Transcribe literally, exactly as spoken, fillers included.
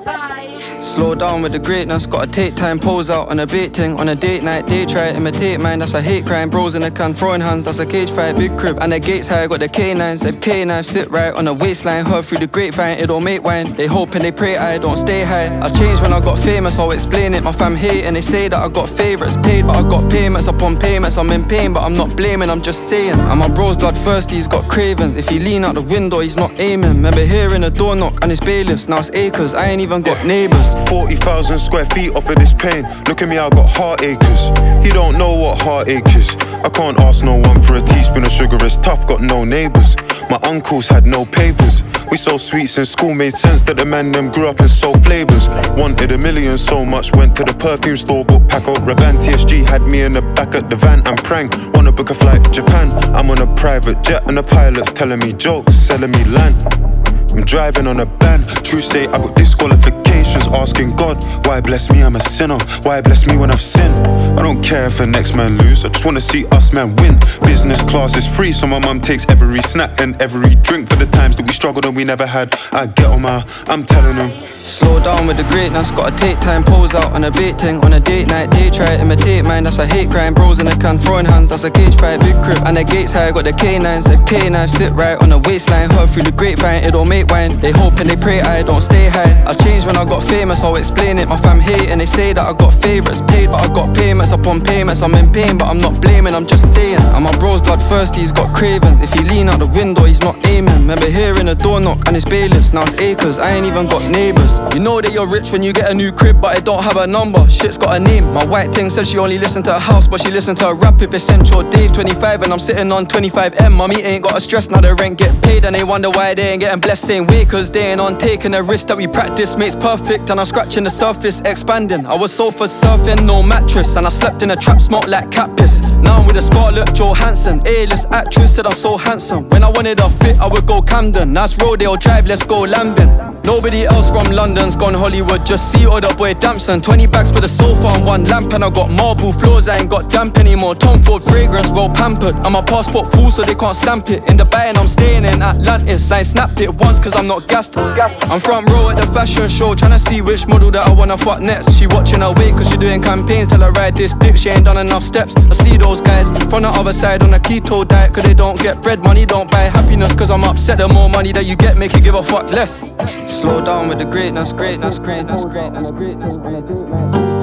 Slow down with the greatness, gotta take time, pose out on a bait thing. On a date night, they try to imitate mine, that's a hate crime. Bros in the can, throwing hands, that's a cage fight. Big crib, and the gates high, got the K nine. Said K nine, sit right on the waistline. Heard through the grapevine, it don't make wine. They hope and they pray I don't stay high. I changed when I got famous, I'll explain it. My fam hate and they say that I got favourites paid, but I got payments upon payments. I'm in pain, but I'm not blaming, I'm just saying. And my bro's blood thirsty, he's got cravings. If he lean out the window, he's not aiming. Remember hearing a door knock and it's bailiffs, now it's acres. I ain't even got yeah. neighbours. Forty thousand square feet off of this pain. Look at me, I got heart acres. He don't know what heartache is. I can't ask no one for a teaspoon of sugar, it's tough, got no neighbours. My uncles had no papers. We sold sweets in school, made sense that the man them grew up and sold flavours. Wanted a million so much, went to the perfume store, bought Paco Rabanne. T S G had me in the back at the van and prang. Wanna book a flight to Japan, I'm on a private jet and the pilot's telling me jokes, selling me land. I'm driving on a ban. True say I got disqualifications. Asking God, why bless me, I'm a sinner. Why bless me when I've sinned? I don't care if the next man lose, I just wanna see us man win. Business class is free, so my mum takes every snack and every drink for the times that we struggled and we never had. I get on my, I'm telling them. Slow down with the greatness, gotta take time, pose out on a bait thing. On a date night, they try to imitate mine, that's a hate crime. Bros in the can, throwing hands, that's a cage fight. Big crib, and the gates high, got the K nine. Said K nine, sit right on the waistline. Heard through the grapevine, it don't make wine. They hope and they pray I don't stay high. I changed when I got famous, I'll explain it. My fam hate and they say that I got favourites paid, but I got payments upon payments. I'm in pain, but I'm not blaming, I'm just saying. And my bro's blood thirsty, he's got cravings. If he lean out the window, he's not aiming. Remember hearing a door knock and it's bailiffs, now it's acres. I ain't even got neighbours. You know that you're rich when you get a new crib, but it don't have a number. Shit's got a name. My white thing said she only listened to her house, but she listened to a rap if it's Central Dave twenty-five, and I'm sitting on twenty-five M. Mommy ain't got a stress, now the rent get paid, and they wonder why they ain't getting blessed same way, cause they ain't on taking a risk that we practice makes perfect, and I'm scratching the surface, expanding. I was sofa surfing, no mattress, and I slept in a trap, smoked like cat piss. Now I'm with a Scarlett Johansson, A-list actress, said I'm so handsome. When I wanted a fit, I would go Camden. That's Rodeo Drive, let's go Lambin. Nobody else from London's gone Hollywood, just see all the boy Damson. Twenty bags for the sofa and one lamp, and I got marble floors, I ain't got damp anymore. Tom Ford fragrance, well pampered, and my passport full so they can't stamp it. In the bay and I'm staying in Atlantis, I ain't snapped it once cause I'm not gassed. I'm front row at the fashion show, tryna see which model that I wanna fuck next. She watching her weight cause she doing campaigns, tell her ride this dick, she ain't done enough steps. I see those guys from the other side on a keto diet, cause they don't get bread, money don't buy happiness. Cause I'm upset, the more money that you get make you give a fuck less. Slow down with the greatness, greatness, greatness, greatness, greatness, greatness.